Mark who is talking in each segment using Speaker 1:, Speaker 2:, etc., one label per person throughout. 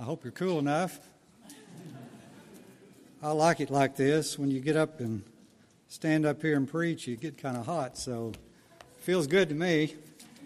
Speaker 1: I hope you're cool enough. I like it like this. When you get up and stand up here and preach, you get kind of hot, so it feels good to me.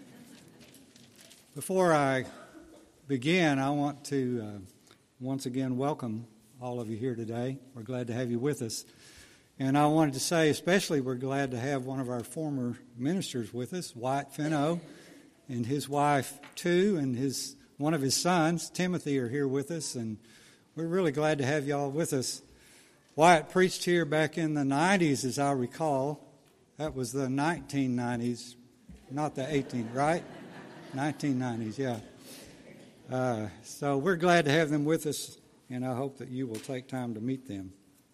Speaker 1: Before I begin, I want to once again welcome all of you here today. We're glad to have you with us. And I wanted to say especially we're glad to have one of our former ministers with us, Wyatt Fenno, and his wife, too, and one of his sons, Timothy, are here with us, and we're really glad to have you all with us. Wyatt preached here back in the 90s, as I recall. That was the 1990s, not the 18, right? 1990s, yeah. So we're glad to have them with us, and I hope that you will take time to meet them.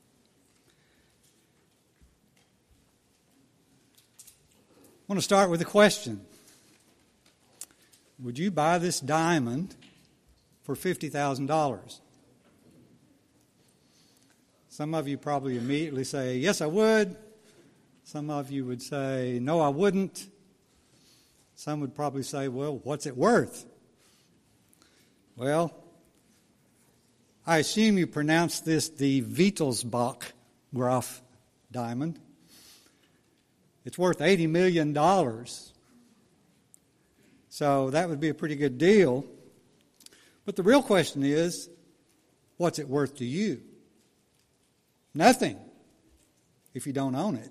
Speaker 1: I want to start with a question. Would you buy this diamond for $50,000? Some of you probably immediately say, yes, I would. Some of you would say, no, I wouldn't. Some would probably say, well, what's it worth? Well, I assume you pronounce this the Wittelsbach Graf diamond. It's worth $80 million. So that would be a pretty good deal. But the real question is, what's it worth to you? Nothing, if you don't own it.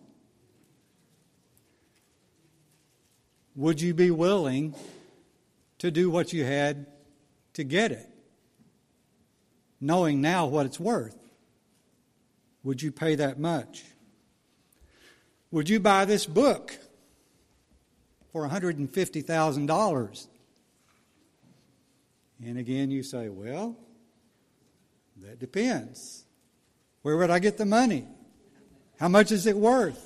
Speaker 1: Would you be willing to do what you had to get it, knowing now what it's worth? Would you pay that much? Would you buy this book for $150,000? And again, you say, well, that depends. Where would I get the money? How much is it worth?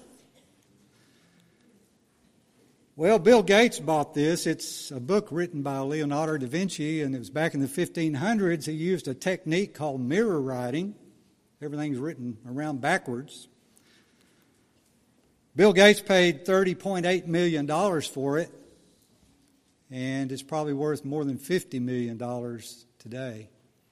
Speaker 1: Well, Bill Gates bought this. It's a book written by Leonardo da Vinci, and it was back in the 1500s. He used a technique called mirror writing. Everything's written around backwards. Bill Gates paid $30.8 million for it, and it's probably worth more than $50 million today.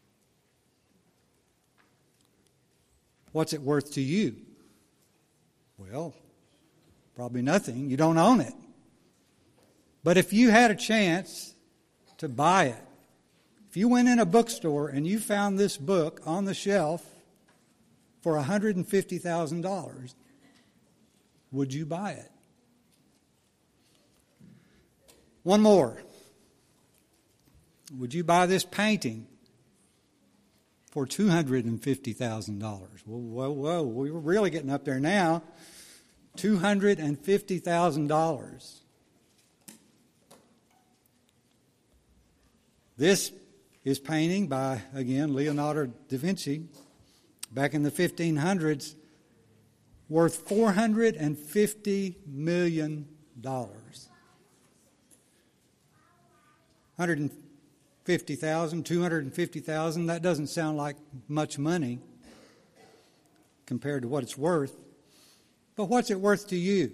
Speaker 1: What's it worth to you? Well, probably nothing. You don't own it. But if you had a chance to buy it, if you went in a bookstore and you found this book on the shelf for $150,000, would you buy it? One more. Would you buy this painting for $250,000? Whoa, we're really getting up there now. $250,000. This is painting by, again, Leonardo da Vinci back in the 1500s, worth $450 million. $150,000, $250,000, that doesn't sound like much money compared to what it's worth. But what's it worth to you?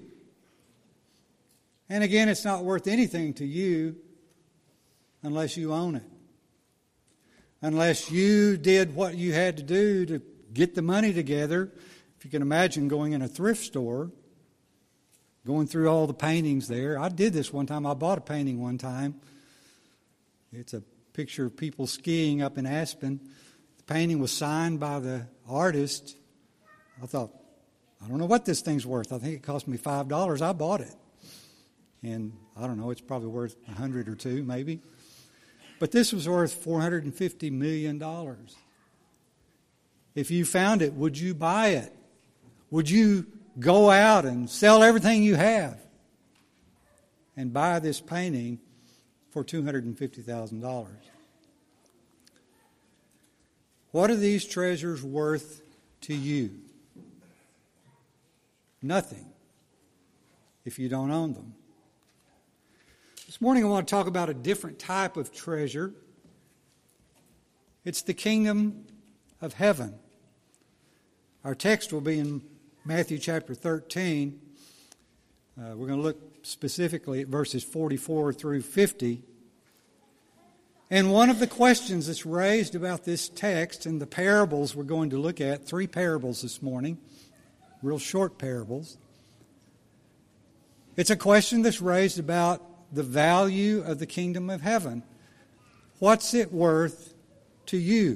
Speaker 1: And again, it's not worth anything to you unless you own it. Unless you did what you had to do to get the money together. If you can imagine going in a thrift store, going through all the paintings there. I did this one time. I bought a painting one time. It's a picture of people skiing up in Aspen. The painting was signed by the artist. I thought, I don't know what this thing's worth. I think it cost me $5. I bought it. And I don't know, it's probably worth $100 or $2 maybe. But this was worth $450 million. If you found it, would you buy it? Would you go out and sell everything you have and buy this painting for $250,000? What are these treasures worth to you? Nothing if you don't own them. This morning I want to talk about a different type of treasure. It's the kingdom of heaven. Our text will be in Matthew chapter 13. We're going to look specifically at verses 44 through 50. And one of the questions that's raised about this text and the parables we're going to look at, 3 parables this morning, real short parables. It's a question that's raised about the value of the kingdom of heaven. What's it worth to you?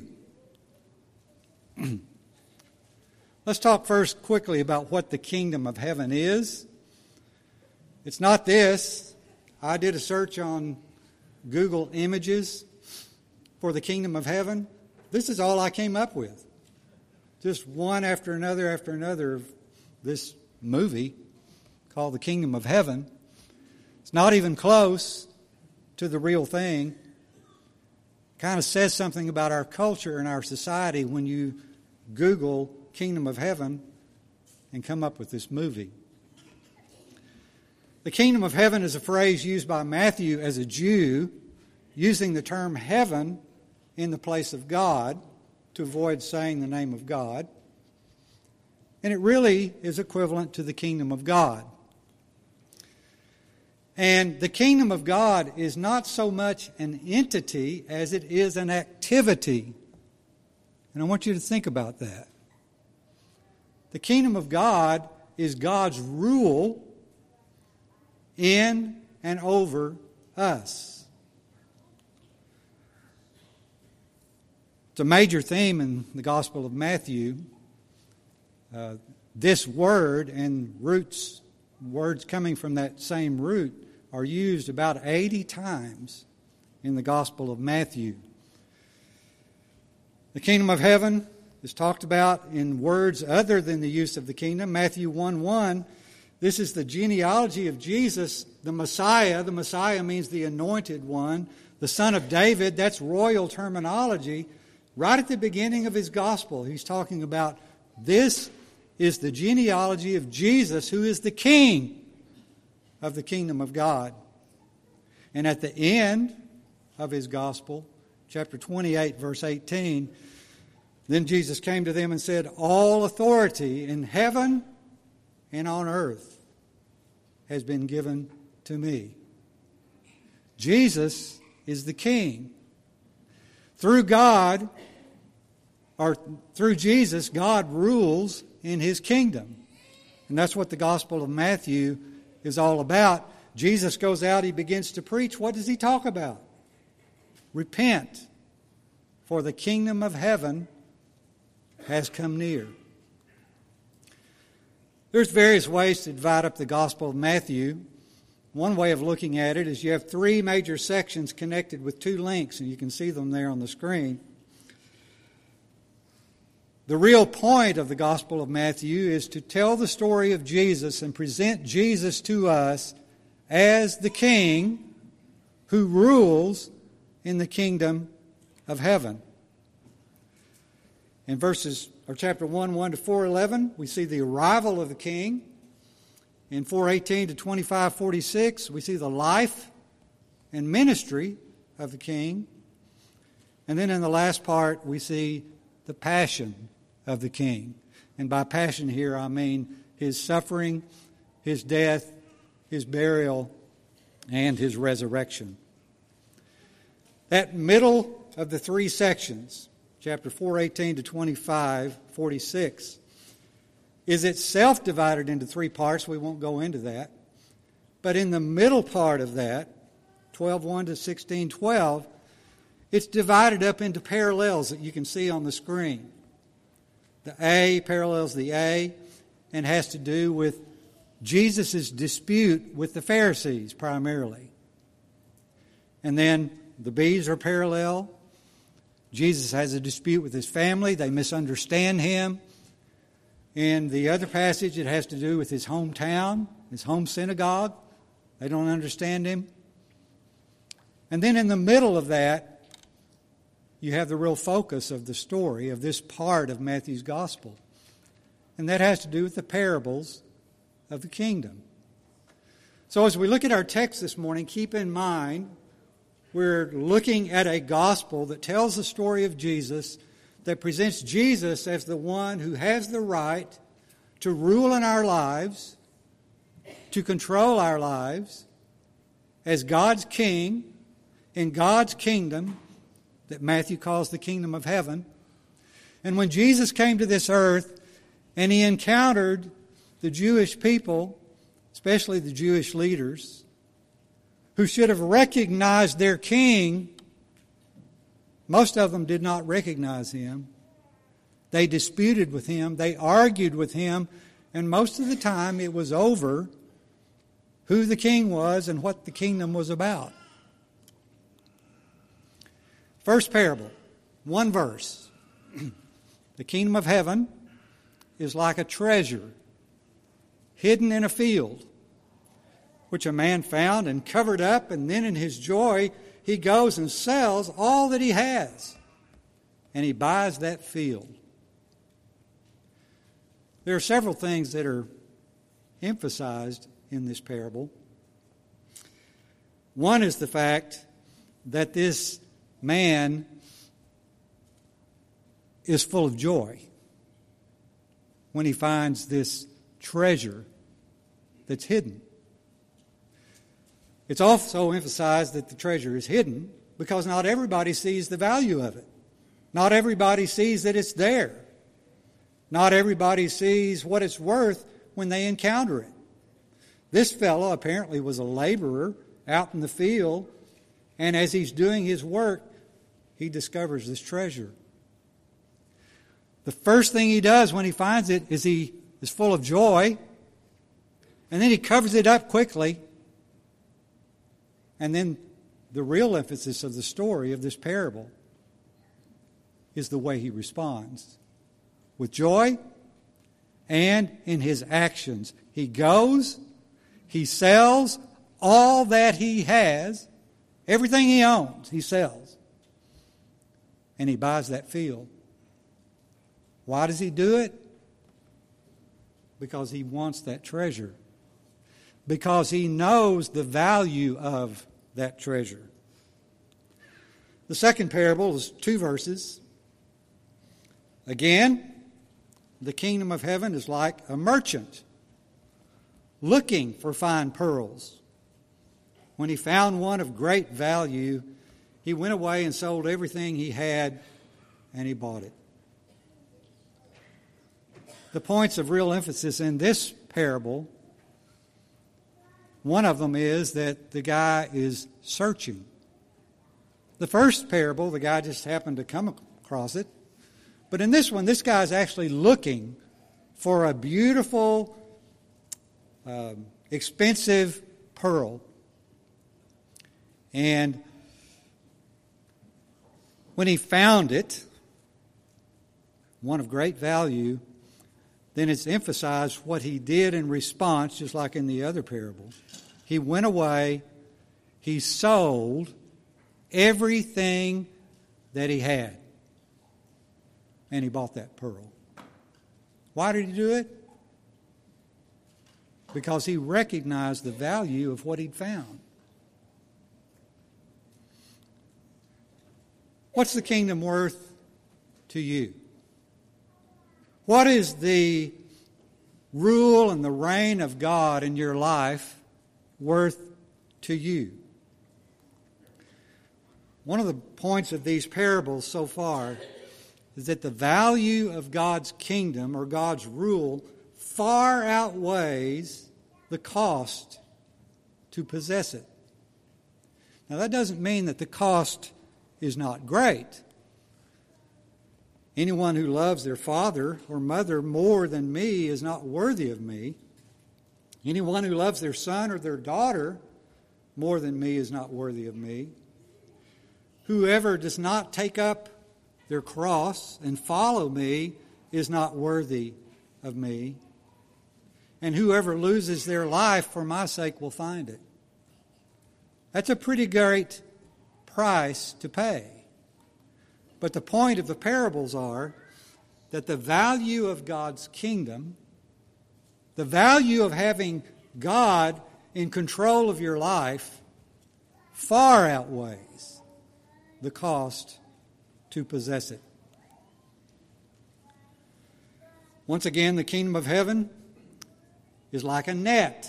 Speaker 1: Let's talk first quickly about what the kingdom of heaven is. It's not this. I did a search on Google Images for the kingdom of heaven. This is all I came up with. Just one after another of this movie called The Kingdom of Heaven. It's not even close to the real thing. Kind of says something about our culture and our society when you Google Kingdom of Heaven and come up with this movie. The kingdom of heaven is a phrase used by Matthew as a Jew, using the term heaven in the place of God to avoid saying the name of God. And it really is equivalent to the kingdom of God. And the kingdom of God is not so much an entity as it is an activity. And I want you to think about that. The kingdom of God is God's rule in and over us. It's a major theme in the Gospel of Matthew. This word and words coming from that same root are used about 80 times in the Gospel of Matthew. The kingdom of heaven is talked about in words other than the use of the kingdom. Matthew 1:1, this is the genealogy of Jesus, the Messiah. The Messiah means the anointed one, the son of David. That's royal terminology. Right at the beginning of his gospel, he's talking about this is the genealogy of Jesus, who is the king of the kingdom of God. And at the end of his gospel, chapter 28, verse 18, then Jesus came to them and said, all authority in heaven and on earth has been given to me. Jesus is the king. Through God, or through Jesus, God rules in his kingdom. And that's what the Gospel of Matthew is all about. Jesus goes out, he begins to preach. What does he talk about? Repent, for the kingdom of heaven has come near. There's various ways to divide up the Gospel of Matthew. One way of looking at it is you have 3 major sections connected with 2 links, and you can see them there on the screen. The real point of the Gospel of Matthew is to tell the story of Jesus and present Jesus to us as the King who rules in the kingdom of heaven. In chapter 1 to 4:11, we see the arrival of the King. In 4:18 to 25:46, we see the life and ministry of the King. And then in the last part, we see the passion of the King. And by passion here, I mean his suffering, his death, his burial, and his resurrection. That middle of the 3 sections, chapter 4:18 to 25:46, is itself divided into 3 parts. We won't go into that. But in the middle part of that, 12:1 to 16:12, it's divided up into parallels that you can see on the screen. The A parallels the A and has to do with Jesus' dispute with the Pharisees primarily. And then the B's are parallel. Jesus has a dispute with his family. They misunderstand him. In the other passage, it has to do with his hometown, his home synagogue. They don't understand him. And then in the middle of that, you have the real focus of the story of this part of Matthew's gospel. And that has to do with the parables of the kingdom. So as we look at our text this morning, keep in mind we're looking at a gospel that tells the story of Jesus, that presents Jesus as the one who has the right to rule in our lives, to control our lives, as God's king, in God's kingdom, that Matthew calls the kingdom of heaven. And when Jesus came to this earth and he encountered the Jewish people, especially the Jewish leaders, who should have recognized their king, most of them did not recognize him. They disputed with him. They argued with him. And most of the time it was over who the king was and what the kingdom was about. First parable, one verse. The kingdom of heaven is like a treasure hidden in a field, which a man found and covered up, and then in his joy he goes and sells all that he has, and he buys that field. There are several things that are emphasized in this parable. One is the fact that this man is full of joy when he finds this treasure that's hidden. It's also emphasized that the treasure is hidden because not everybody sees the value of it. Not everybody sees that it's there. Not everybody sees what it's worth when they encounter it. This fellow apparently was a laborer out in the field, and as he's doing his work, he discovers this treasure. The first thing he does when he finds it is he is full of joy, and then he covers it up quickly. And then the real emphasis of the story of this parable is the way he responds. With joy and in his actions. He goes, he sells all that he has, everything he owns, he sells. And he buys that field. Why does he do it? Because he wants that treasure. Because he knows the value of that treasure. The second parable is 2 verses. Again, the kingdom of heaven is like a merchant looking for fine pearls. When he found one of great value, he went away and sold everything he had, and he bought it. The points of real emphasis in this parable, one of them is that the guy is searching. The first parable, the guy just happened to come across it. But in this one, this guy's actually looking for a beautiful, expensive pearl. And when he found it, one of great value, then it's emphasized what he did in response, just like in the other parable. He went away, he sold everything that he had, and he bought that pearl. Why did he do it? Because he recognized the value of what he'd found. What's the kingdom worth to you? What is the rule and the reign of God in your life worth to you? One of the points of these parables so far is that the value of God's kingdom or God's rule far outweighs the cost to possess it. Now, that doesn't mean that the cost is not great. Anyone who loves their father or mother more than me is not worthy of me. Anyone who loves their son or their daughter more than me is not worthy of me. Whoever does not take up their cross and follow me is not worthy of me. And whoever loses their life for my sake will find it. That's a pretty great price to pay. But the point of the parables are that the value of God's kingdom, the value of having God in control of your life, far outweighs the cost to possess it. Once again, the kingdom of heaven is like a net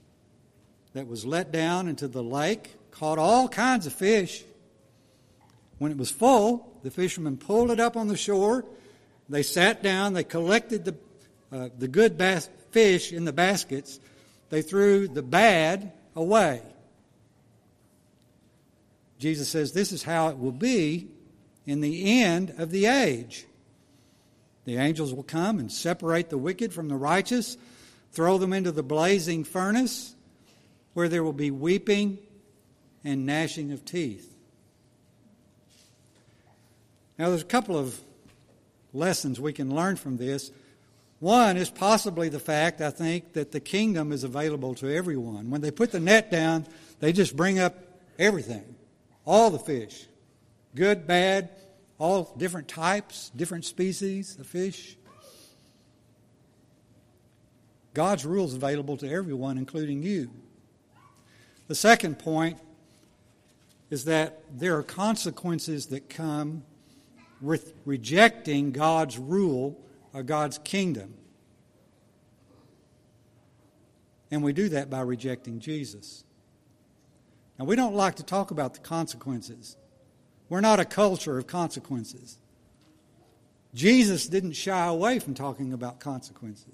Speaker 1: that was let down into the lake, caught all kinds of fish, When it was full, the fishermen pulled it up on the shore. They sat down. They collected the good fish in the baskets. They threw the bad away. Jesus says this is how it will be in the end of the age. The angels will come and separate the wicked from the righteous, throw them into the blazing furnace, where there will be weeping and gnashing of teeth. Now, there's a couple of lessons we can learn from this. One is possibly the fact, I think, that the kingdom is available to everyone. When they put the net down, they just bring up everything, all the fish, good, bad, all different types, different species of fish. God's rule is available to everyone, including you. The second point is that there are consequences that come with rejecting God's rule or God's kingdom. And we do that by rejecting Jesus. Now, we don't like to talk about the consequences. We're not a culture of consequences. Jesus didn't shy away from talking about consequences.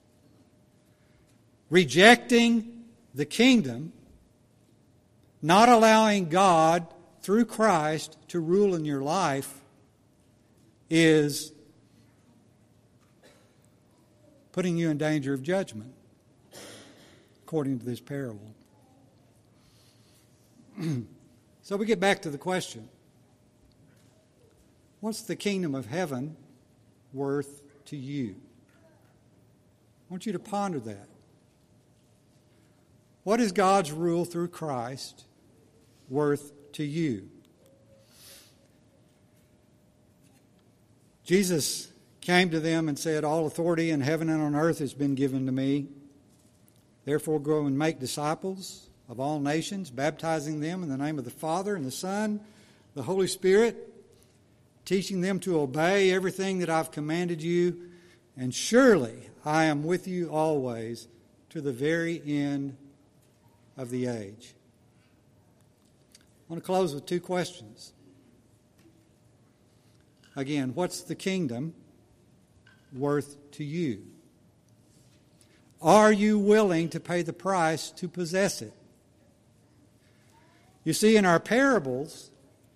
Speaker 1: Rejecting the kingdom, not allowing God through Christ to rule in your life, is putting you in danger of judgment, according to this parable. So we get back to the question. What's the kingdom of heaven worth to you? I want you to ponder that. What is God's rule through Christ worth to you? Jesus came to them and said, "All authority in heaven and on earth has been given to me. Therefore go and make disciples of all nations, baptizing them in the name of the Father and the Son, the Holy Spirit, teaching them to obey everything that I've commanded you. And surely I am with you always to the very end of the age." I want to close with two questions. Again, what's the kingdom worth to you? Are you willing to pay the price to possess it? You see, in our parables,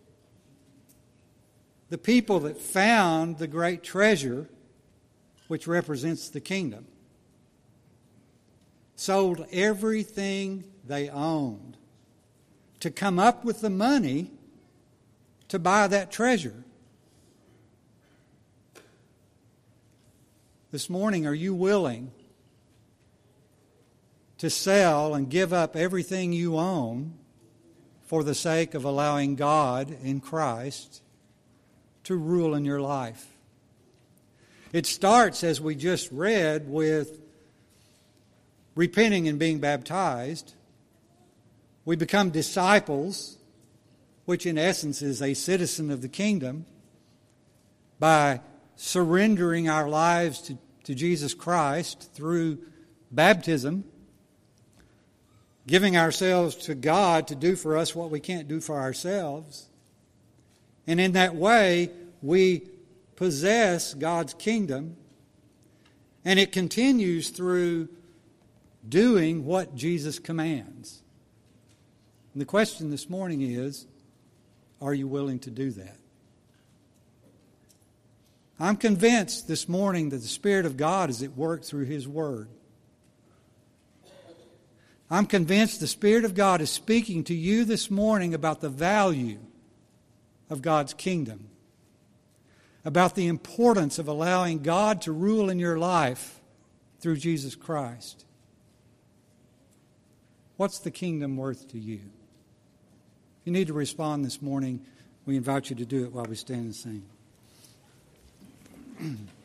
Speaker 1: the people that found the great treasure, which represents the kingdom, sold everything they owned to come up with the money to buy that treasure. This morning, are you willing to sell and give up everything you own for the sake of allowing God in Christ to rule in your life? It starts, as we just read, with repenting and being baptized. We become disciples, which in essence is a citizen of the kingdom, by surrendering our lives to Jesus Christ through baptism, giving ourselves to God to do for us what we can't do for ourselves. And in that way, we possess God's kingdom, and it continues through doing what Jesus commands. And the question this morning is, are you willing to do that? I'm convinced this morning that the Spirit of God is at work through His Word. I'm convinced the Spirit of God is speaking to you this morning about the value of God's kingdom, about the importance of allowing God to rule in your life through Jesus Christ. What's the kingdom worth to you? If you need to respond this morning, we invite you to do it while we stand and sing.